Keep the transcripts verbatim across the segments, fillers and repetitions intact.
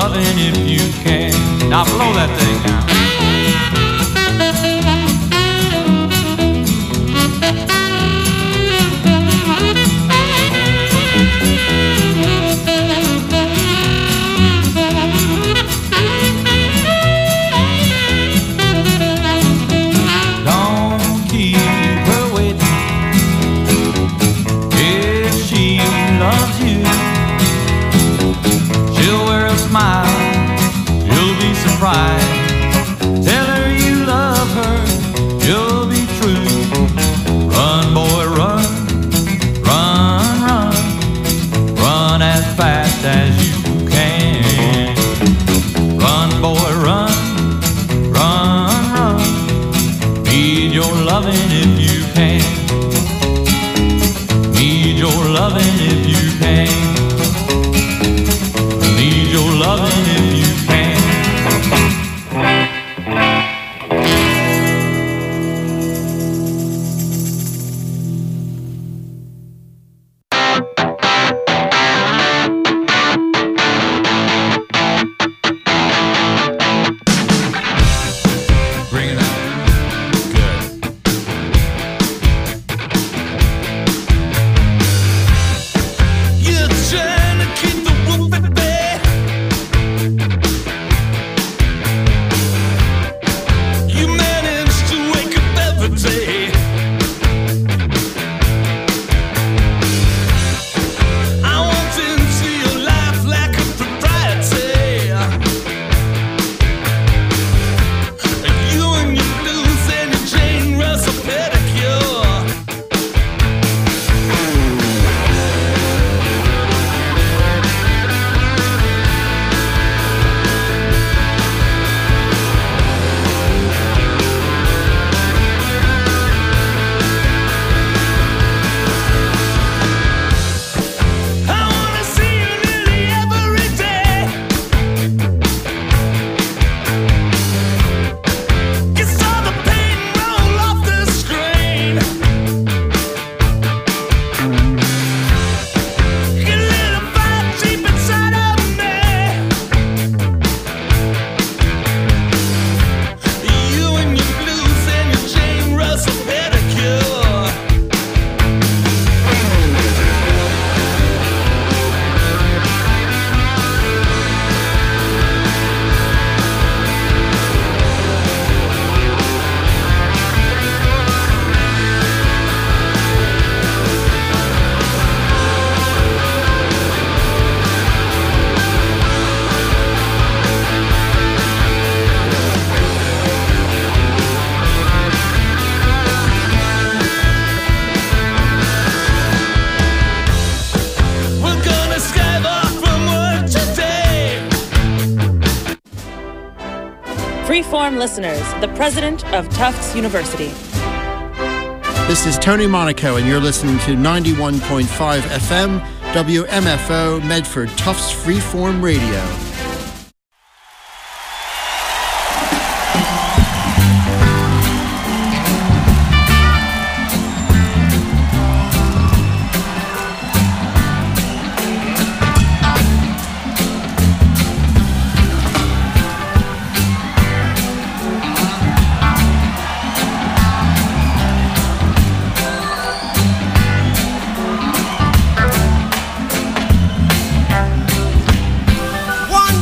loving if you can. Now blow that thing now. Tell her you love her, you'll be true. Run, boy, run, run, run, run as fast as you can. Run, boy, run, run, run, need your loving if you can. Need your loving if you can. Need your loving if you can. Freeform listeners, the president of Tufts University. This is Tony Monaco, and you're listening to ninety-one point five F M, W M F O, Medford Tufts Freeform Radio. One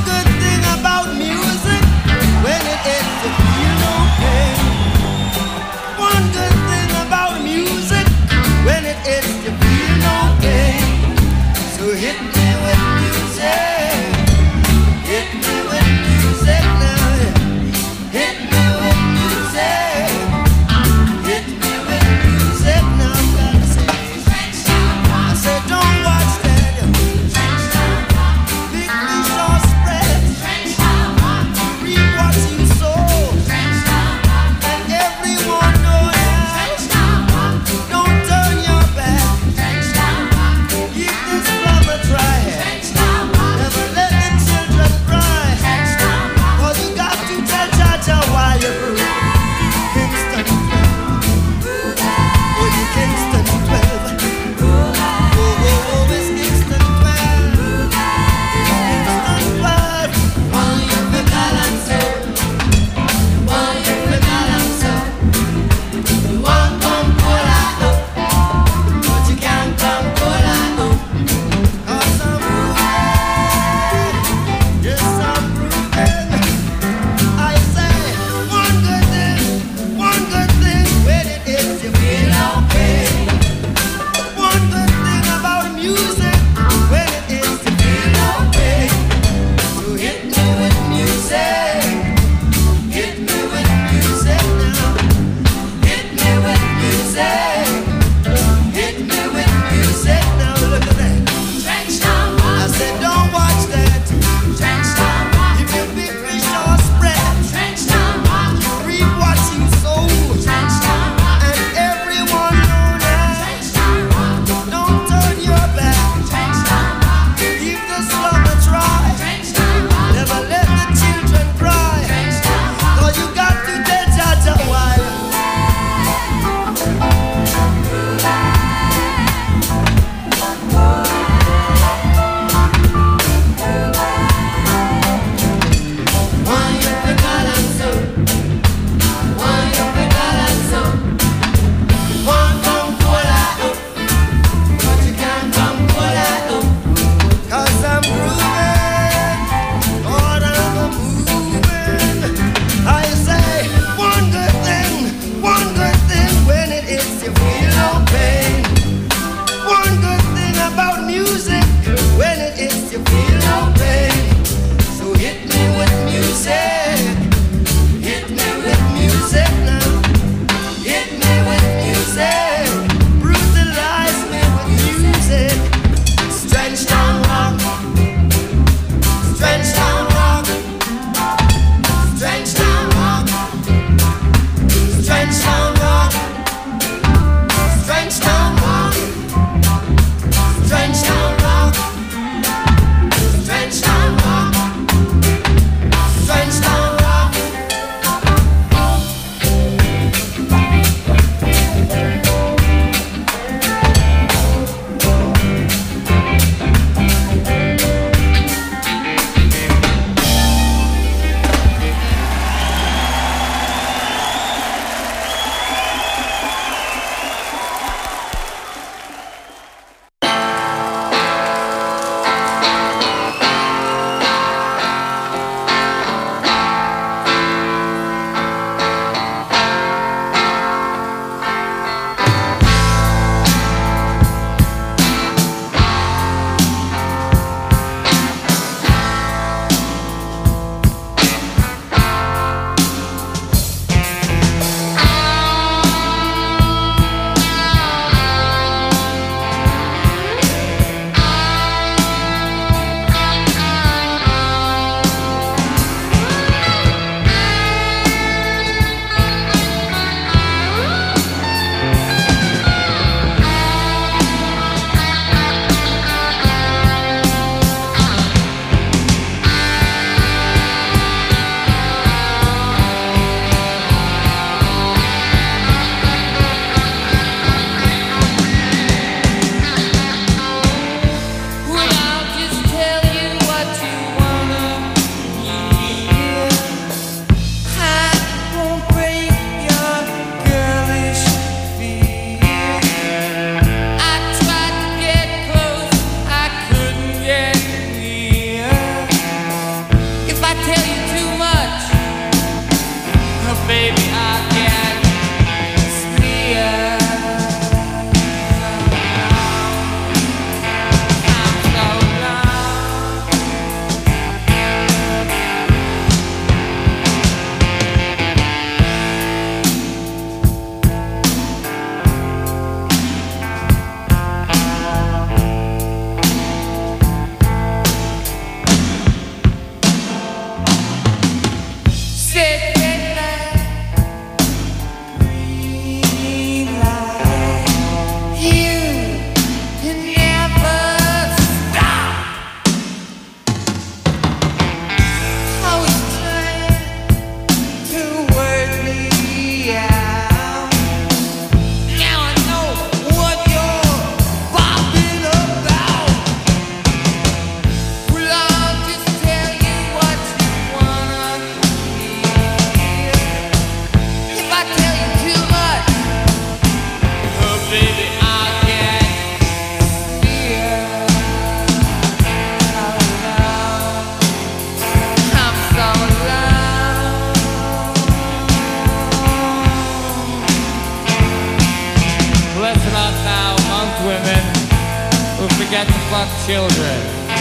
fuck children.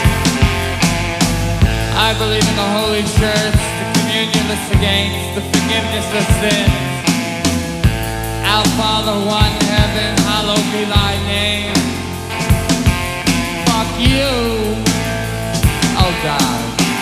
I believe in the Holy Church, the communion of saints, the forgiveness of sins. Our Father who art in heaven, hallowed be thy name. Fuck you, oh God.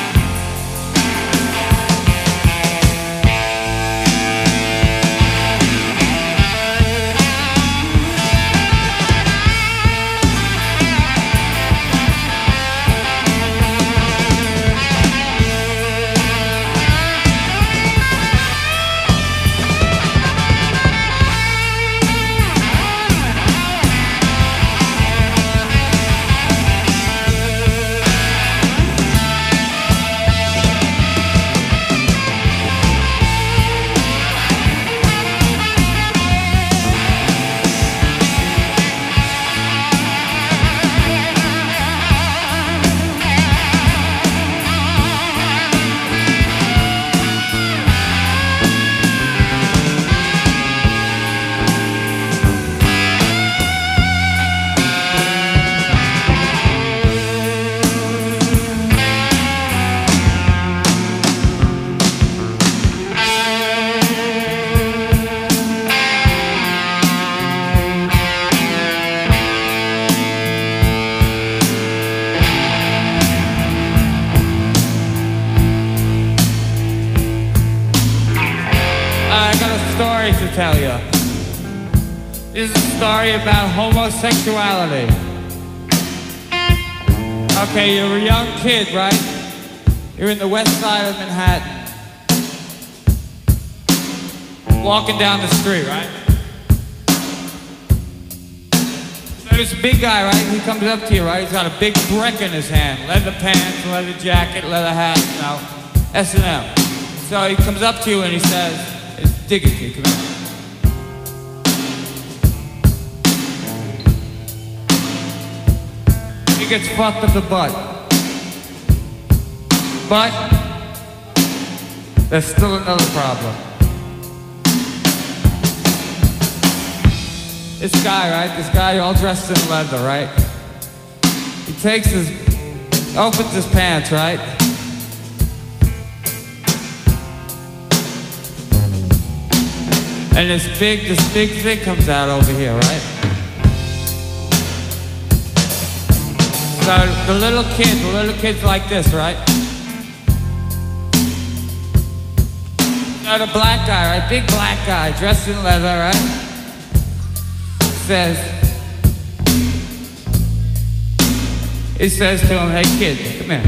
Tell you. This is a story about homosexuality. Okay, you're a young kid, right? You're in the west side of Manhattan. Walking down the street, right? So this big guy, right? He comes up to you, right? He's got a big brick in his hand. Leather pants, leather jacket, leather hat, you know. S and M. So he comes up to you and he says, it's Diggity, come here. He gets fucked up the butt. But there's still another problem. This guy, right? This guy all dressed in leather, right? He takes his, opens his pants, right? And this big, this big thing comes out over here, right? So the little kid, the little kid's like this, right? So the black guy, right? Big black guy, dressed in leather, right? Says, he says to him, hey kid, come here.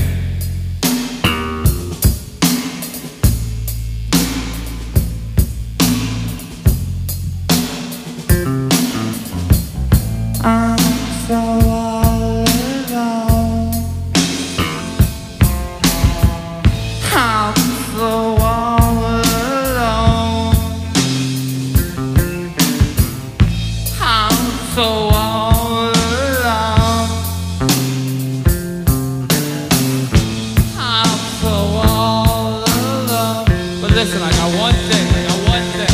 I'm so all alone. I'm so all alone. I'm so all alone. I'm so all alone. But listen, I got one thing, I got one thing.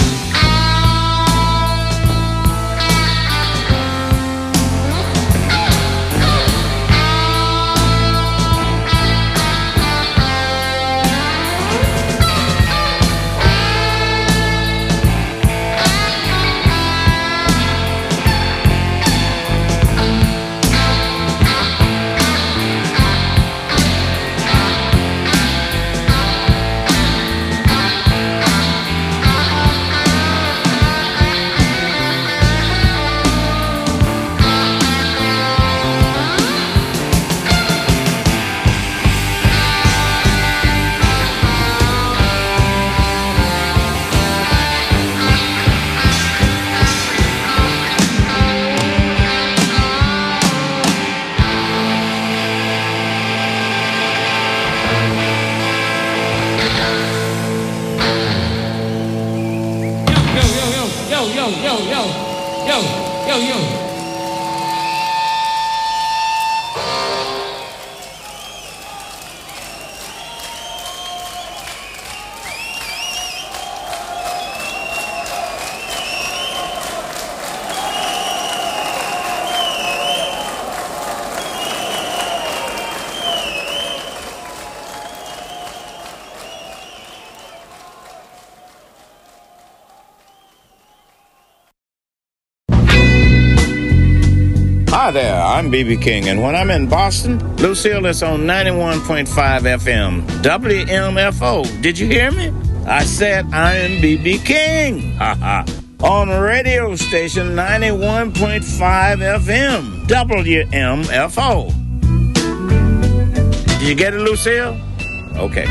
yo, yo, yo, yo, yo, yo. Hi there, I'm B B King, and when I'm in Boston, Lucille is on ninety-one point five F M, W M F O. Did you hear me? I said I am B B King. Ha ha. On radio station ninety-one point five F M, W M F O. Did you get it, Lucille? Okay.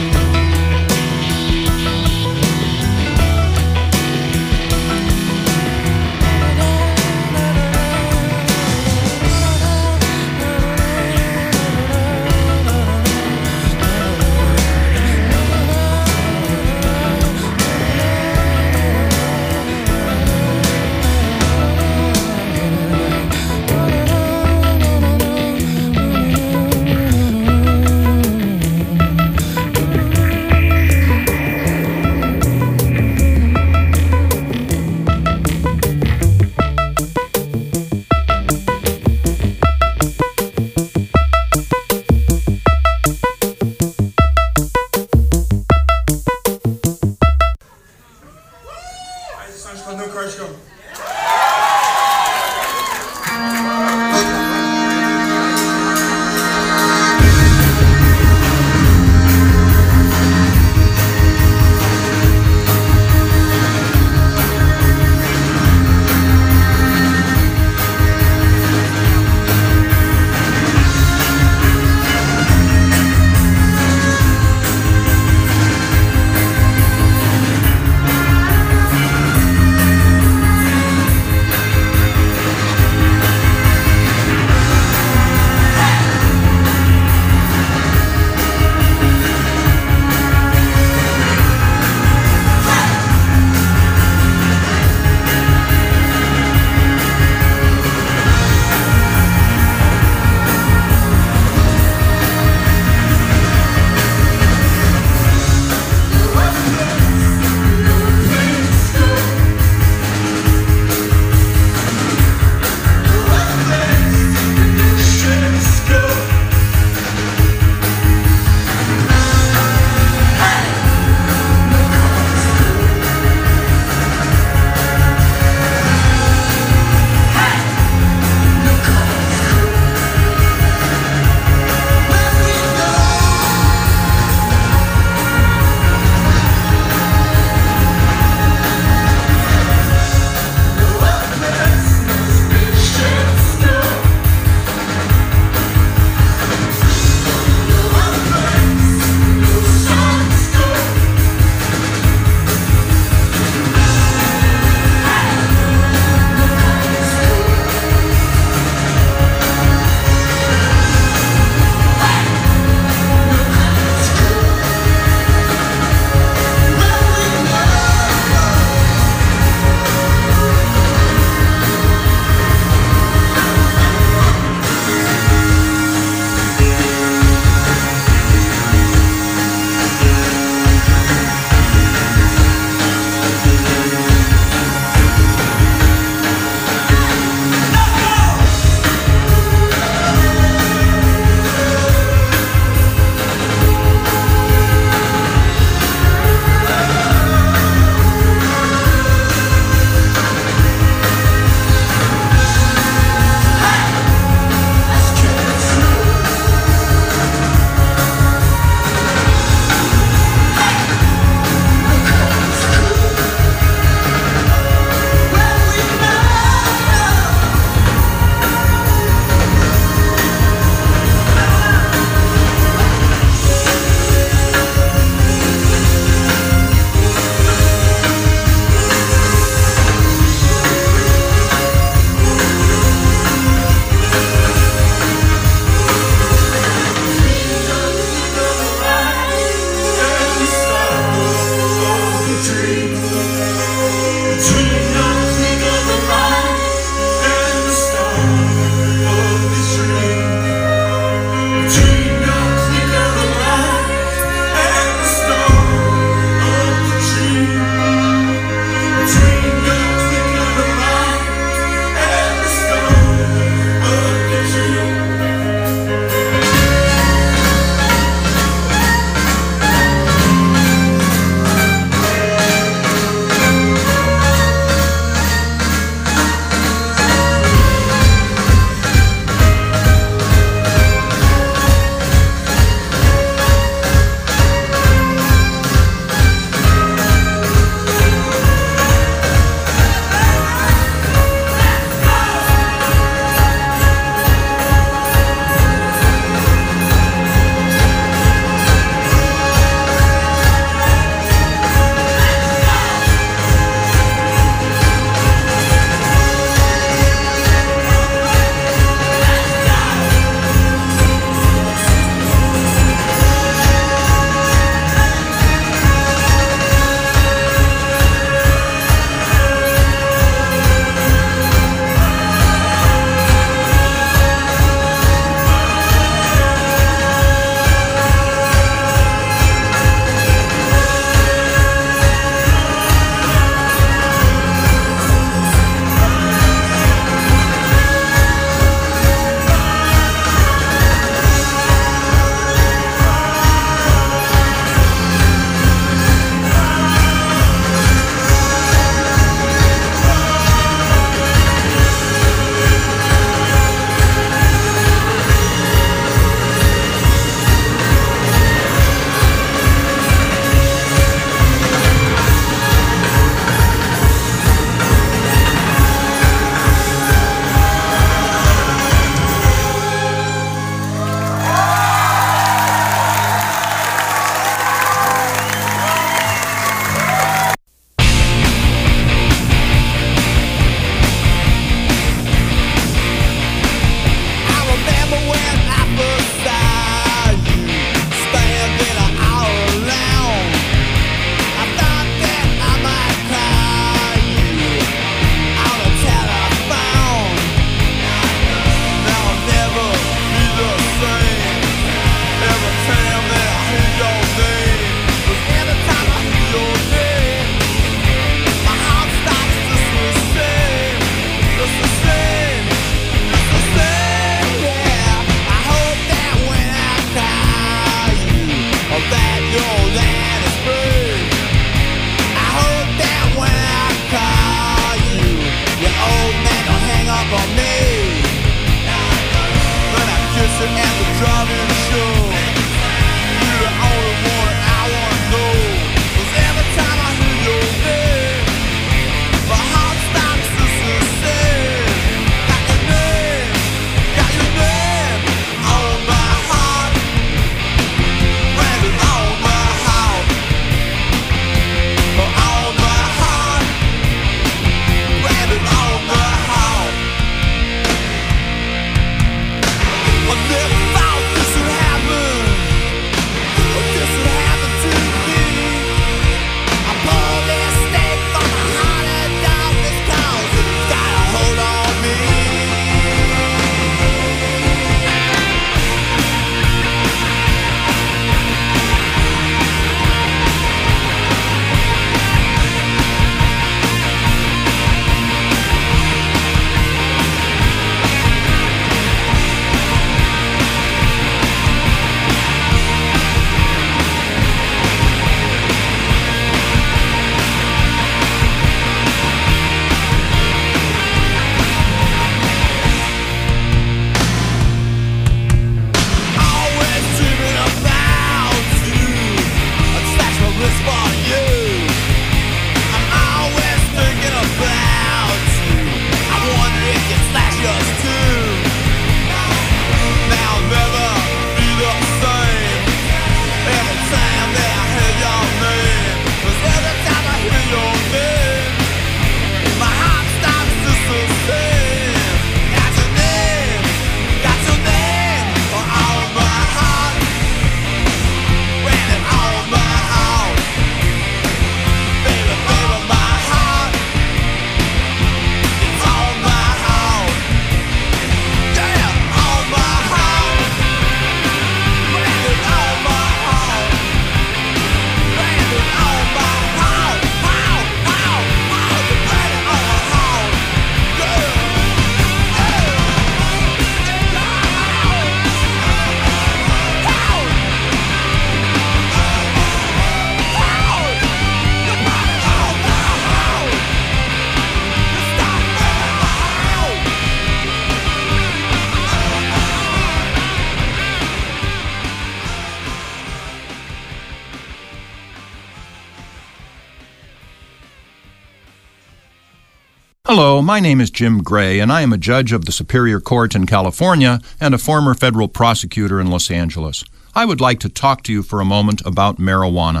Hello, my name is Jim Gray, and I am a judge of the Superior Court in California and a former federal prosecutor in Los Angeles. I would like to talk to you for a moment about marijuana.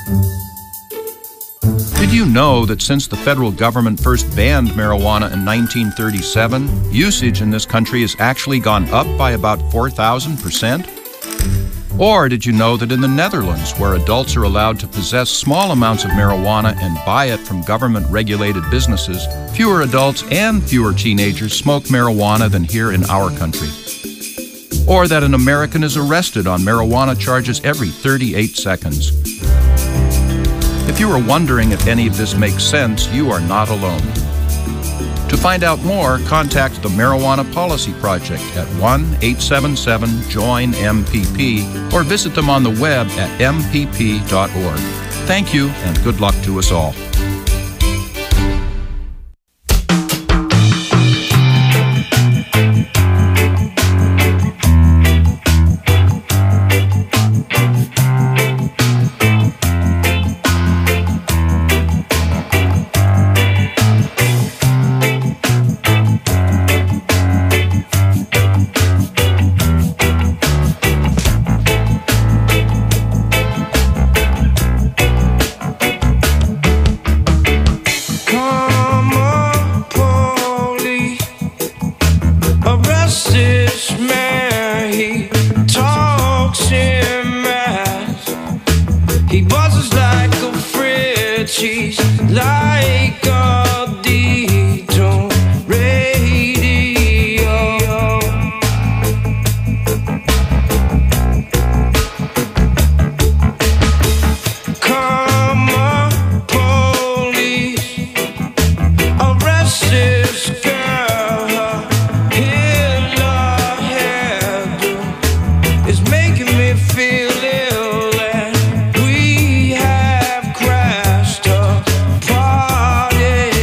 Did you know that since the federal government first banned marijuana in nineteen thirty-seven, usage in this country has actually gone up by about four thousand percent? Or did you know that in the Netherlands, where adults are allowed to possess small amounts of marijuana and buy it from government-regulated businesses, fewer adults and fewer teenagers smoke marijuana than here in our country? Or that an American is arrested on marijuana charges every thirty-eight seconds? If you are wondering if any of this makes sense, you are not alone. To find out more, contact the Marijuana Policy Project at one eight seven seven join M P P or visit them on the web at m p p dot org. Thank you, and good luck to us all. Party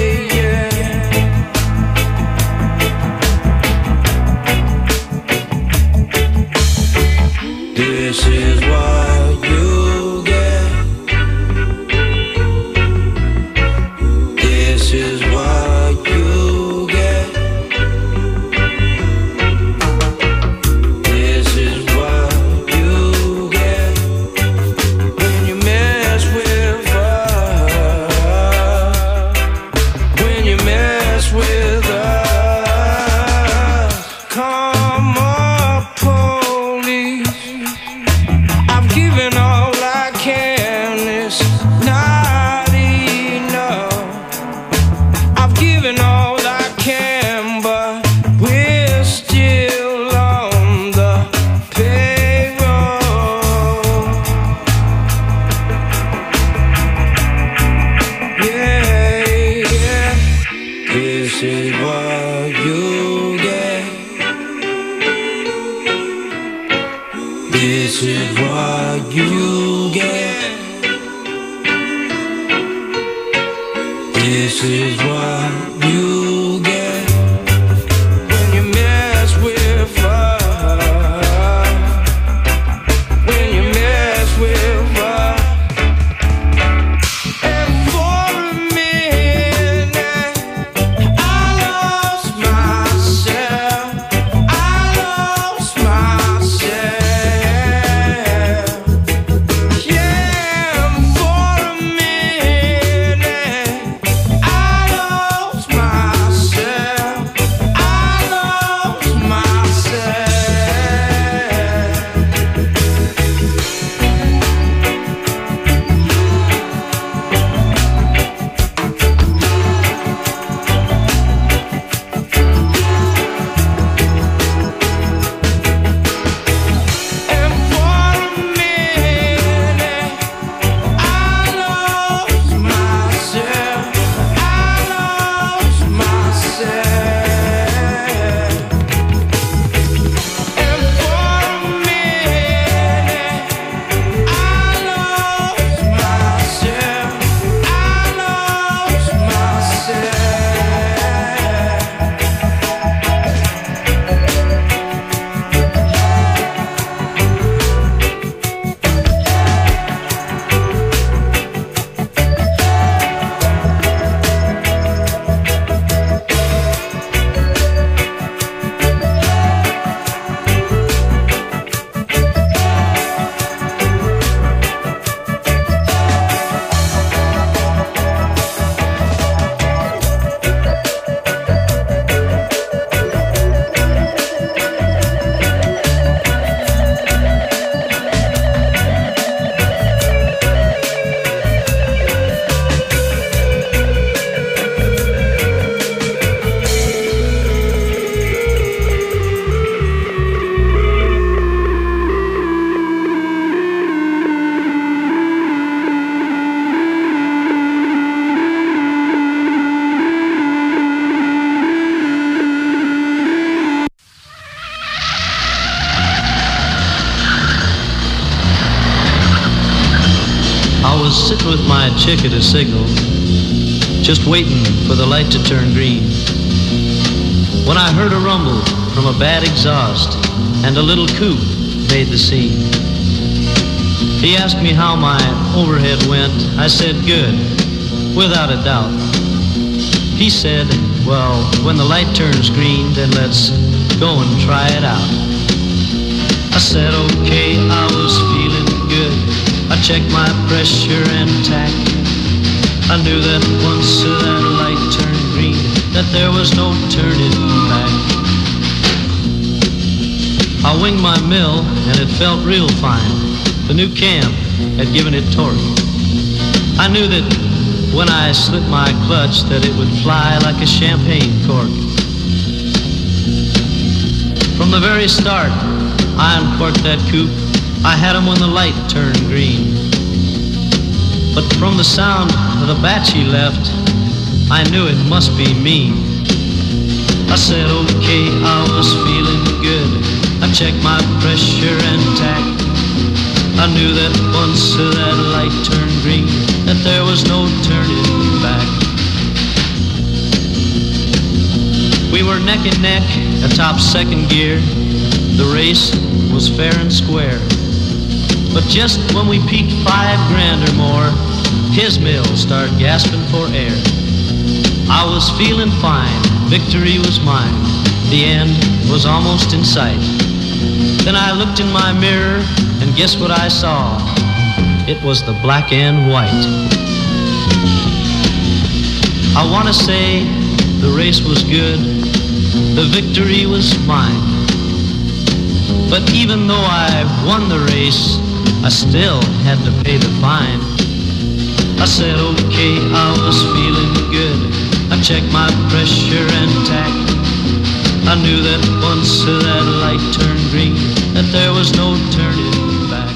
was sitting with my chick at a signal, just waiting for the light to turn green, when I heard a rumble from a bad exhaust, and a little coupe made the scene. He asked me how my overhead went. I said, good, without a doubt. He said, well, when the light turns green, then let's go and try it out. I said, okay, I was feeling good. I checked my pressure and tack. I knew that once that light turned green, that there was no turning back. I winged my mill, and it felt real fine. The new cam had given it torque. I knew that when I slipped my clutch, that it would fly like a champagne cork. From the very start, I uncorked that coupe. I had him when the light turned green. But from the sound of the batch he left, I knew it must be me. I said, okay, I was feeling good. I checked my pressure and tack. I knew that once that light turned green, that there was no turning back. We were neck and neck atop second gear. The race was fair and square. But just when we peaked five grand or more, his mill started gasping for air. I was feeling fine, victory was mine. The end was almost in sight. Then I looked in my mirror, and guess what I saw? It was the black and white. I want to say the race was good, the victory was mine. But even though I won the race, I still had to pay the fine. I said, okay, I was feeling good. I checked my pressure and tack. I knew that once that light turned green, that there was no turning back.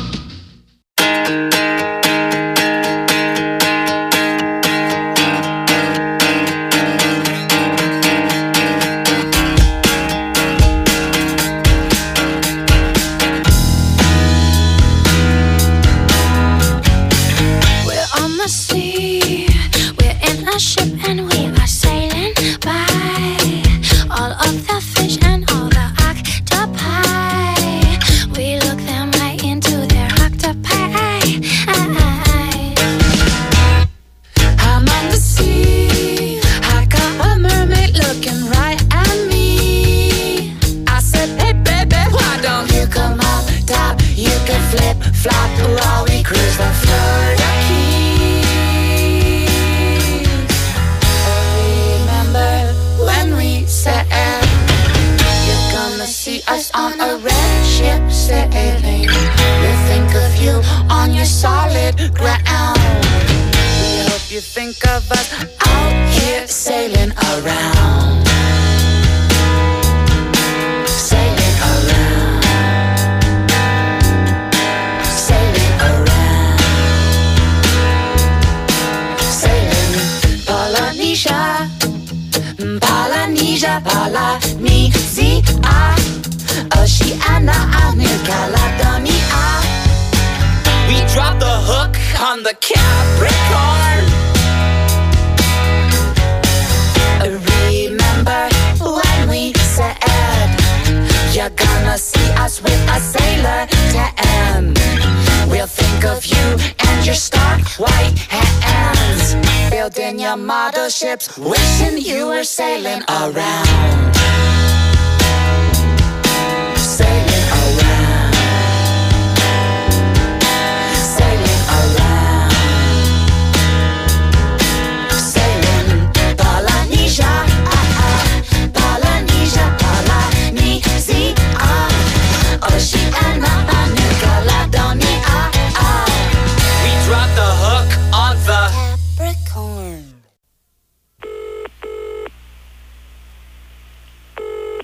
Ships, wishing you were sailing around, sailing around, sailing around, sailing Polynesia, ah ah, Polynesia, Polynesia, ah, Oceania, New Caledonia, ah. We dropped the hook on the Capricorn.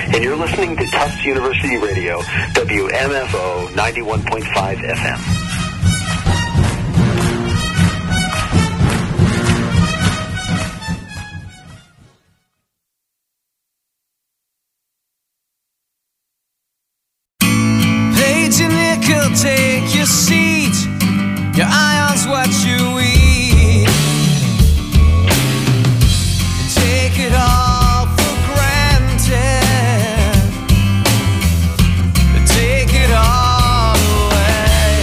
and you're listening to Tufts University Radio, W M F O ninety-one point five F M. Page and nickel, take your seat. Your iron's what you eat. Take it all for granted. Take it all away.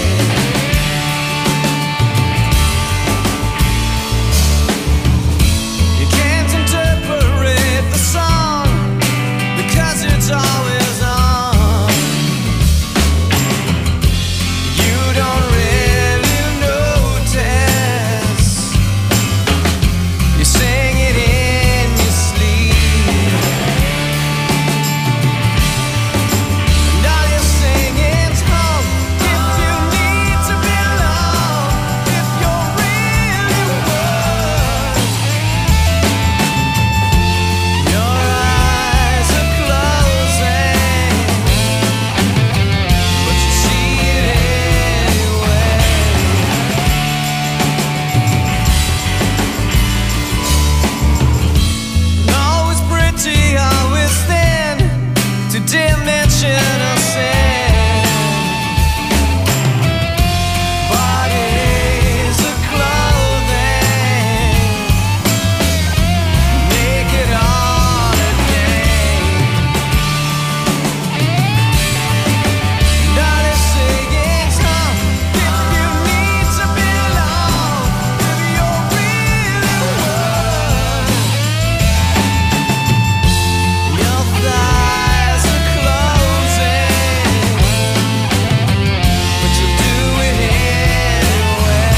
You can't interpret the song because it's always on. You don't really notice. You sing it in your sleep. And all you're singing's home. If you need to belong, if you're really worth. Your eyes are closing, but you see it anyway. Always pretty, always thin, two-dimensional sin. Bodies are clothing, make it all again. Now they're singing song. If you need to belong, if you're really worth. Your thighs are closing, but you'll do it anyway.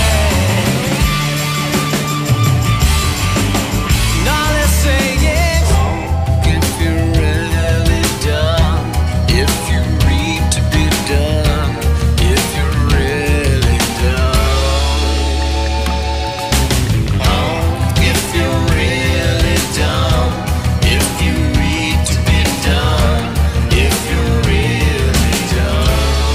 Now they're saying, if you're really done, if you need to be done, if you're really done. Oh, if you're really done, if you need to be done, if you're really done.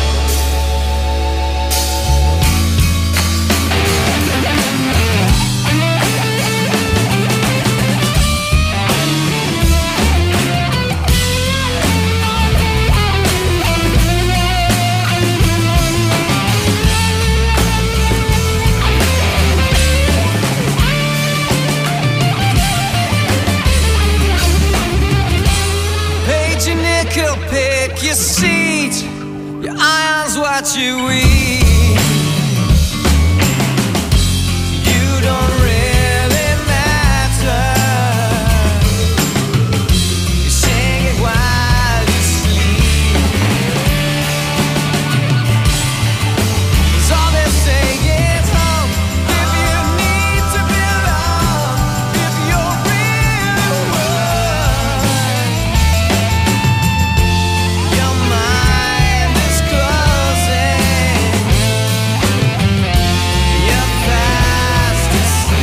Page and nickel, pick your seat. Your iron's what you eat. You don't really matter. You sing it while you sleep. 'Cause all they're saying is home. If you need to belong, if you're really worth. Your mind is closing. You're fast asleep.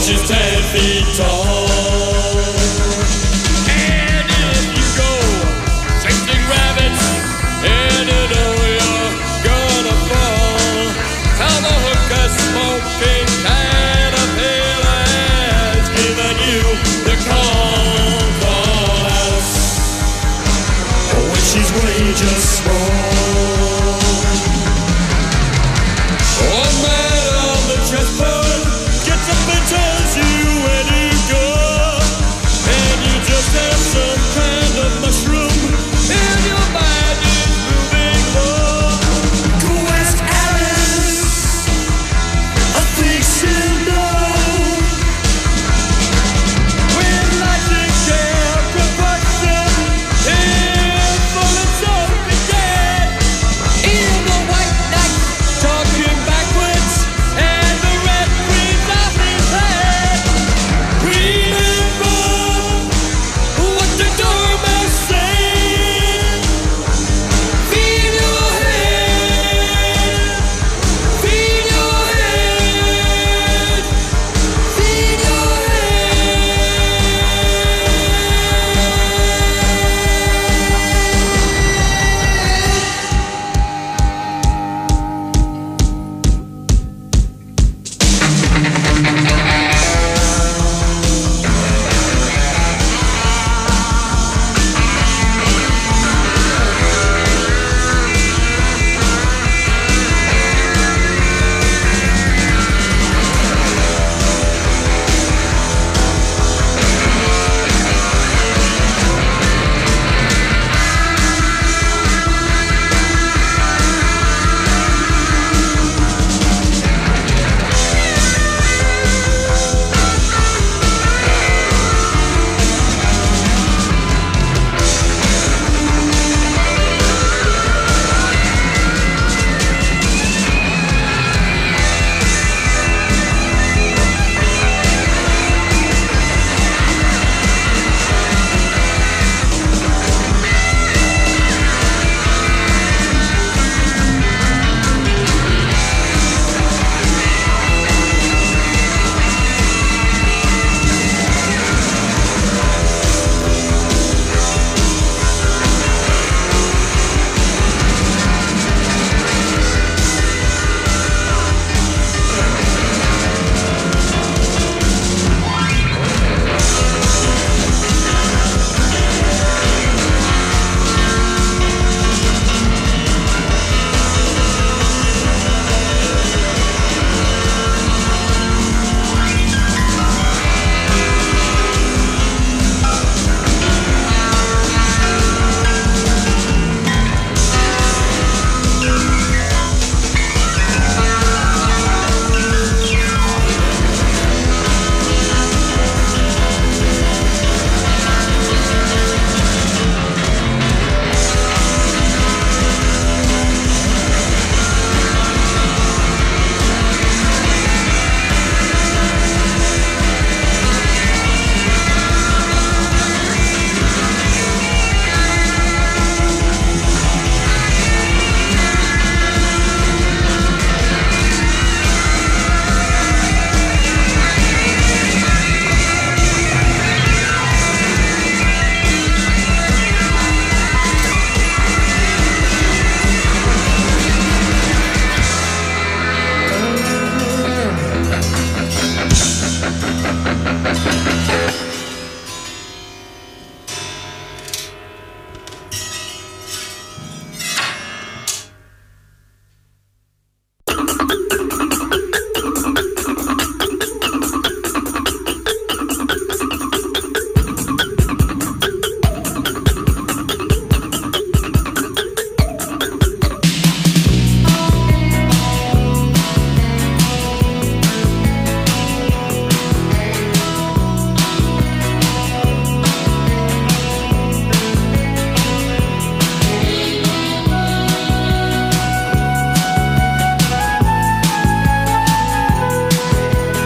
she's ten feet tall.